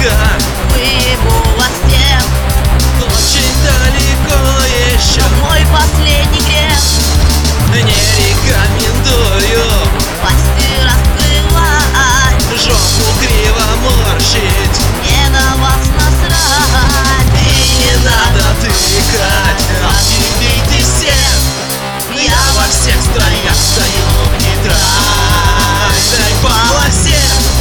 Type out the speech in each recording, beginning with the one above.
берега. Выебу вас всех, Очень далеко еще, мой последний грех. не рекомендую Пасти раскрывать, жопу криво морщить. мне на вас насрать. И не надо тыкать, объявите всех. Я во всех строях стою в нейтральной полосе.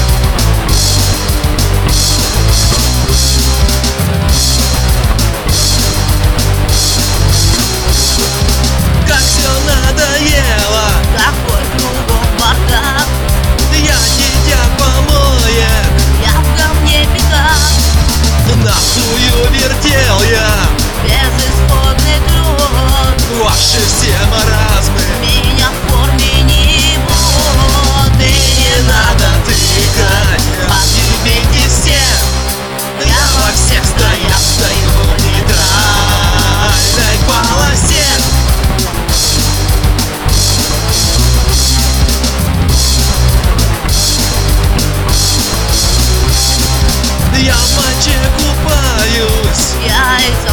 Как все надоело, Какой кругом бардак, я дитя помоек, я в говне бегах. нахую вертел я Безысходный труд, ваши все маразмы. меня в форме не будут. И не надо тыкать, объявите всех. Я во всех строях стою в нейтральной полосе. Я в моче купаюсь, Я из